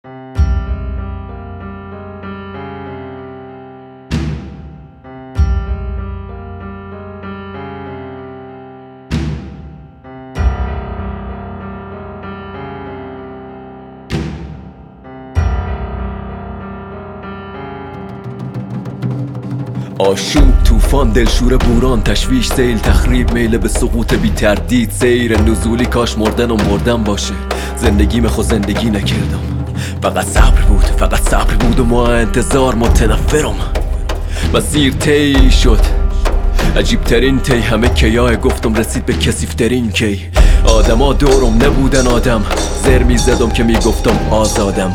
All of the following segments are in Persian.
آشوب، طوفان، دلشور، بوران، تشویش، سیل، تخریب، میل به سقوط بی تردید، سیر نزولی، کاش مردن و مردن باشه. زندگیم خود زندگی نکردم، فقط صبر بود و ما انتظار متنفرم. مسیر طی شد، عجیب ترین طی، همه کیاه گفتم رسید به کثیف ترین کی. آدما دورم نبودن آدم، زر میزدم که میگفتم آزادم،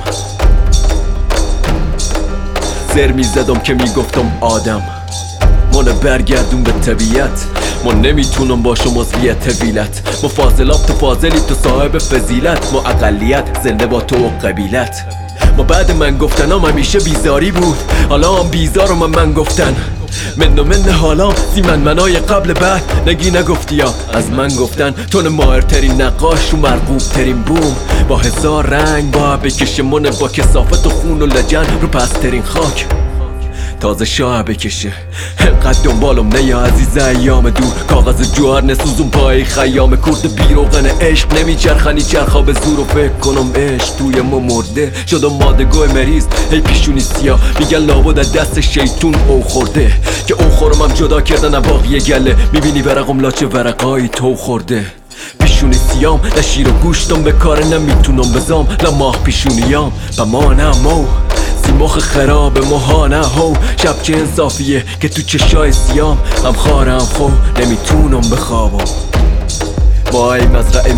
زر میزدم که میگفتم آدم. منو برگردون به طبیعت، ما نمیتونم باشم عضویت ویلت. ما فاضلاب تو فاضلی، تو صاحب فضیلت، ما اقلیت زنده با تو و قبیلت. ما بعد من گفتنام همیشه بیزاری بود، حالا هم بیزارم من گفتن. من حالا زی منای قبل بعد نگی نگفتی یا از من گفتن. تون ماهرترین نقاش و مرغوب ترین بوم، با هزار رنگ با بکشه منه، با کثافت و خون و لجن رو پسترین خاک. تازه شاه بکشه انقدر دنبالم نه یا عزیز ایام دور. کاغذ جوهر نسوزون پای خیام کرد بی روغن عشق، نمیچرخنی چرخا به زور و فکر کنم عشق توی ما مرده. شدم مادگاه مریض هی پیشونی سیاه، میگن لابد از دست شیطون او خورده، که او خورم هم جدا کردن باقی گله. میبینی ورقم لاچه ورقایی تو خورده. پیشونی سیام نه شیر و گوشتم به کار نمیتونم بزام، نه ماه پیشونیام و ما نمو مخ خراب ماهانه هو. شب چه انصافیه که تو چشای سیام هم خارم خو نمیتونم بخوابم. وای مزرعه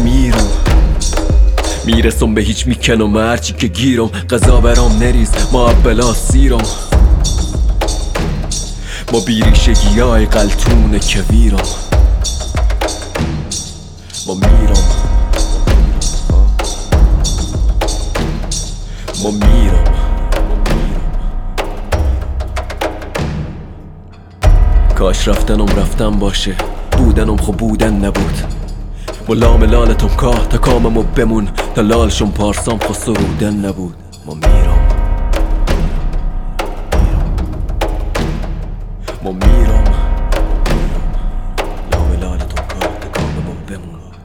میرسم به هیچ میکنم هرچی که گیرم. غذا برام نریز ما بلا سیرم، ما بیریشگی های قلتون کویرم. ما میرم کاش رفتم باشه، بودنم خب بودن نبود. با لام لالتم کاه تا کاممو بمون، تا لالشم پارسام خو سرودن نبود. ما میرم لام لالتم کاه تا کاممو بمون.